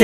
से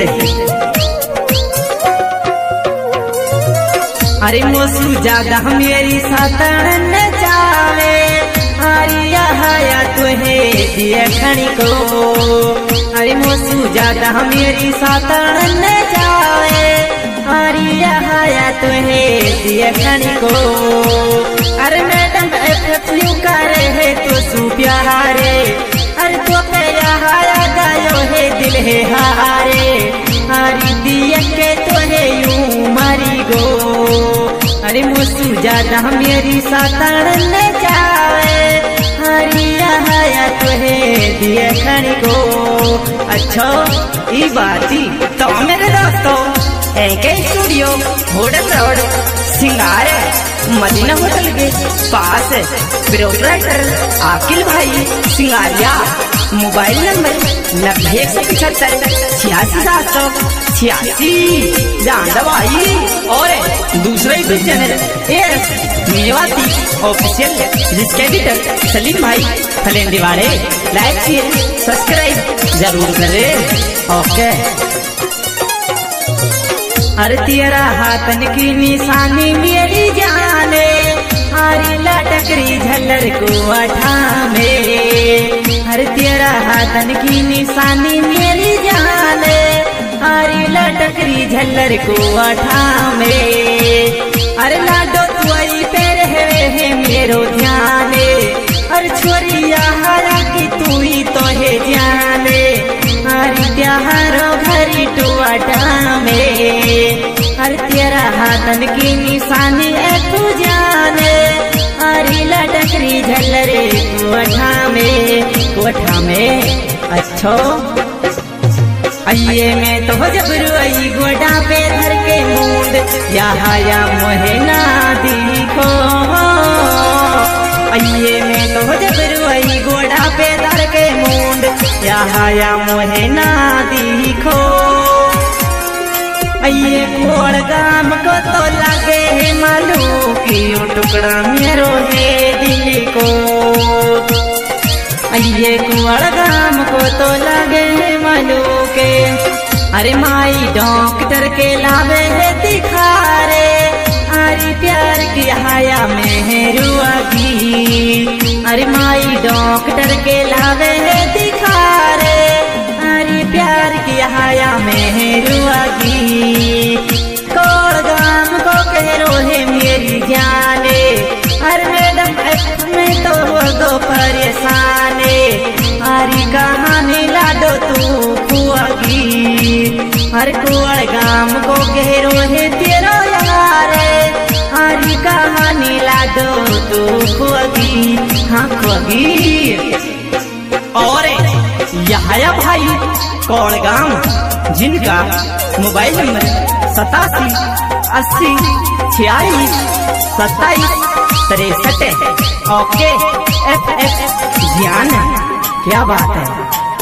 अरे मोसू ज्यादा मेरी सातन चावे हरिया हया तुहे दिए खड़ी को। अरे मोसू ज्यादा मेरी सातन चावे हरिया हया तुहे दिए खड़ी को। अरे मैडम FFU करे है तो सु प्यारे अरे तो प्यारा हया गायो है दिल है हारे हरी दिया के तो है यूं मरी गो। अरे मोसू ज्यादा मेरी सातन जावे हरिया हया तुहे दिए खड़ी को। अच्छा ई बाती तो मेरे दोस्तों एके स्टूडियो होटल रोड सिंगार मदीना होटल के पास प्रोपराइटर आकिल भाई सिंगारिया। मोबाइल नंबर 9075867786 जान दवाई और दूसरा YouTube channel S Mewati official जिसके एडिटर सलीम भाई फलेंदी वाले। लाइक शेयर सब्सक्राइब जरूर करें। ओके हर तेरा हाथन की निशानी मेरी जाने हरी लटकरी झल्लर को अठा में। हर तेरा हाथन की निशानी मेरी जाने हरी लटकरी झल्लर को अठा में। अरे लाडो तुई पे रहे मेरो ध्याने अरे छोरिया हरा की तुई तो है जाने हरी त्योहारो घरी टुआटा में। हर तेरा हाथन की निशानी तू जाने हरी लटकरी झल्लरे कोठा में। अच्छो आइए मैं तो जबरू आई गोडा पे धर के मूंद या मोहे ना दिखो। आइए मैं तो जबरू आई गोडा पे धर के मूंद या मोहे ना दिखो। आइए खोड़ गाम को तो लगे है मालूम कि टुकड़ा मेरो है दिल को। आइए खोड़ गाम को तो लगे है मालूम के अरे माई डॉक्टर के लावे है दिखारे हरी प्यार की हया मेहरुआगी। अरे माई डॉक्टर के लावे है दिखारे हरी प्यार की हया मेहरुआगी। कोड़ गाम को कह रो है मेरी जाने हर मैडम में तो वो दो परेशाने हरी कहानी लाडो तू खुआगी। हर कोड़ गाम को कह रो है तेरो यारे हरी कहानी लाडो तू खुआगी। हाँ खुआगी। और यहाया भाई कोड़गाम जिनका मोबाइल नंबर 8780462763। ओके FF ध्यान क्या बात है।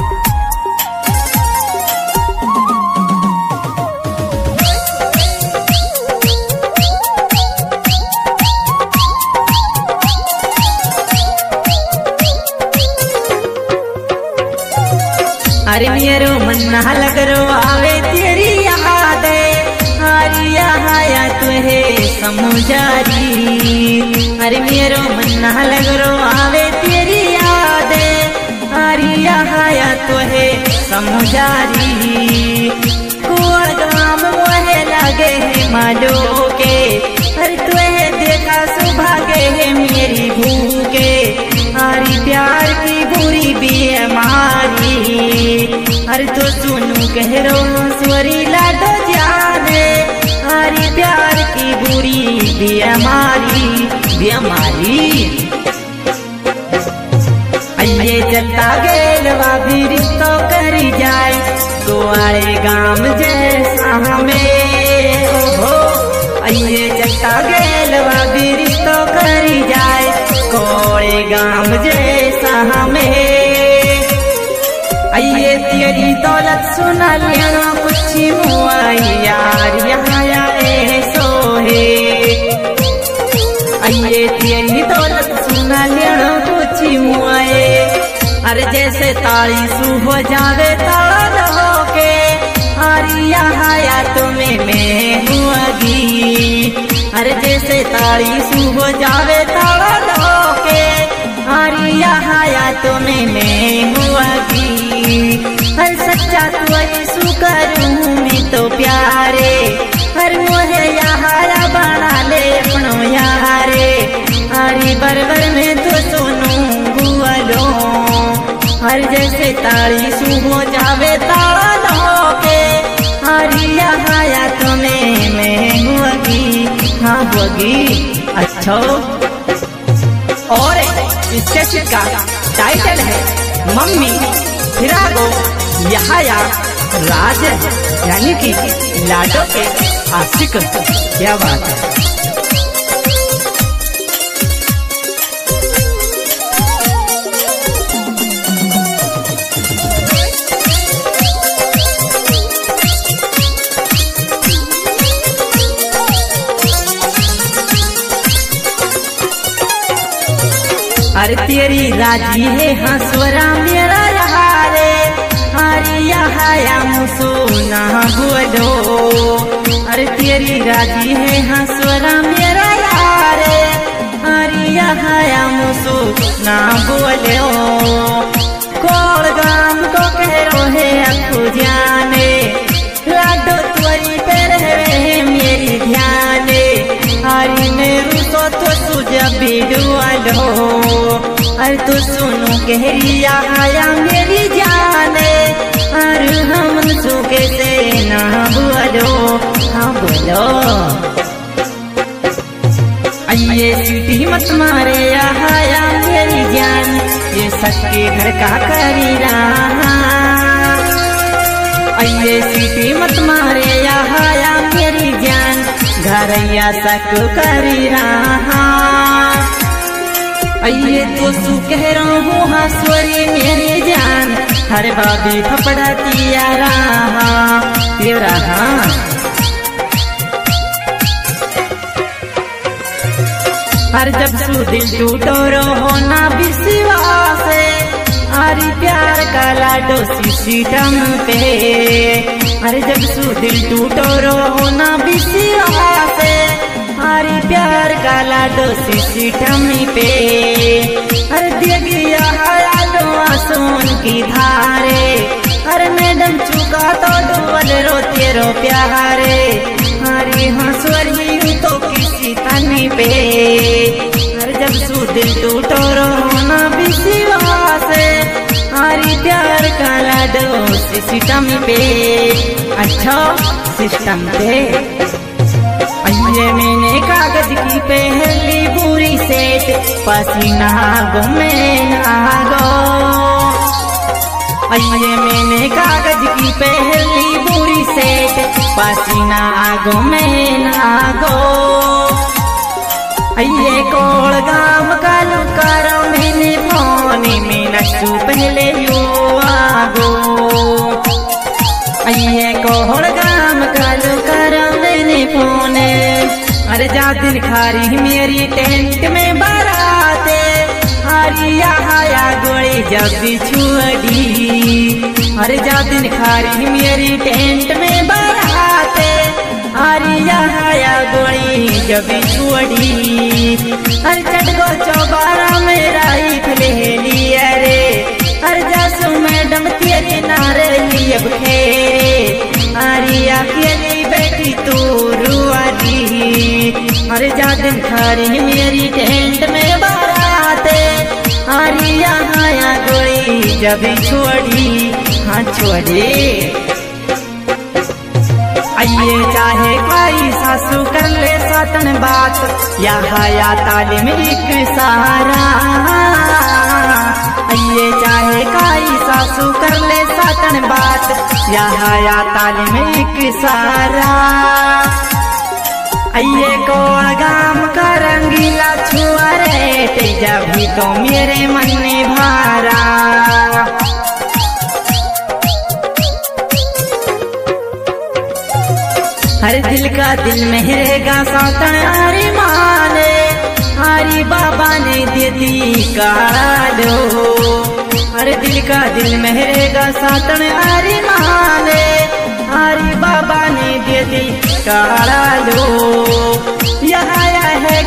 अरे मेरो मन ना लग रो आवे तेरी याद हरिया हया तुहे समुझारी। अरे मेरो मन ना लग रो आवे तेरी याद हरिया हया तुहे समुझारी। कोड़ गाम मोहे लगे है मालो के अरे तुहे देखा सुभागे है मेरी भूखे हरी प्यार की बुरी बीमारी। अरे तो सुनू कह रो स्वरी लाडो जाने हरी प्यार की बुरी बीमारी। आइए चलता गेलवा भी रिश्तो करी जाए गोवाड़े गाम जैसा हमें। ओहो आइए चलता गेलवा भी रिश्तो करी जाए कोड़े गाम जैसा हमें। आइए तेरी दौलत सुना लेना कुछ मुआई यार यहाँ ऐसो है। आइए तेरी दौलत सुना लेना कुछ मुआए अरे जैसे ताली सू हो जावे ताल हो के हरी ताली सुबह जावे ताला लोके हरिया हाया तुम्हें मैं हुआगी हर सच्चा तू यीशु करूँ मैं तो प्यारे हर मोहे यारा बना ले अपनो यारे हरी बरबर में तो सुनूं गुआलो हर जैसे ताली सुबह जावे ताला लोके हरिया हाया तुम्हें मैं हुआगी हाँ हुआगी। अच्छा और इसके चिट का टाइटल है मम्मी फिरागो यहाया राज यानी कि लाडो के आशिक। क्या बात है। अरे तेरी राजी है हंसवरा मेरा रहारे हरिया हाया मुसो ना बोलो अरे तेरी राजी है हंसवरा मेरा रहारे हरिया हाया मुसो ना बोलो कोल गाम को कह रो है अखो जाने लाडो त्वरी पे रहे मेरी ध्याने हरी मेरू सो तो सुजा बिडुआलो अरे तो सुनो कहरिया आया मेरी जाने अरे हम सुखे से ना बोलो हाँ बोलो। आइए सीटी मत मारे आया मेरी जान ये सबके घर का करी रहा आइए सीटी मत मारे आया मेरी जान घरैया सक करी रहा आइए तो सु कह रहा हूँ हंसवरी मेरी जान हर भाभी फपड़ा दिया रहा तेरा हर जब सु दिल टूटो रो ना विश्वास हरी प्यार का लाडो सिस्टम पे हर जब सु दिल टूटो रो ना विश्वास हरी प्यार का लाडो सिस्टम पे हर दिया लाडो सोन की धारे हर मैडम चुका तो डुबल रो तेरो प्यारे हरी हंसवरी तो किसी तनी पे हर जब सु दिल टूटो रो ना विश्वास हरी प्यार का लाडो सिस्टम पे। अच्छा सिस्टम पे आइए मैंने कागज की पहली बुरी सेट पसीना गो में नागो आइए मैंने कागज की पहली बुरी सेट पसीना गो में नागो आइए कोल गाम कालू करो मैंने फोन में नसू पहले यो आगो आइए कोल गाम कालू करो मैंने फोन अरे जा दिन खारी मेरी टेंट में बाराते हरिया हाया गोली जब छुड़ी अरे जा दिन खारी मेरी टेंट में बाराते हरिया हाया गोली जब छुड़ी अरे चटको चौबारा में राइफल ले लिया रे अरे जासू मैडम तेरी नारे अब खेरे हरिया अकेली बैठी तू रुआली अरे जा दिन खारी मेरी टेंट में बाराते हरिया हाया गोली जब छोड़ी हाँ छोड़े आइए चाहे कोई सासू कर ले सातन बात या हाया तालीम एक सहारा आइए चाहे कोई सासू कर ले सातन बात या हाया तालीम एक सहारा आइए को गाम का रंगीला छुआ रे तेजा भी तो मेरे मन में भारा हर दिल का दिल में रहेगा सातन हरी माने हरी बाबा ने दे दी कालो हर दिल का दिल में रहेगा सातन हरी माने हरी बाबा ने दे दी कालो यह आया है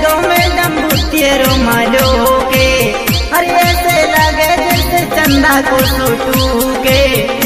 चंदा को सुटू के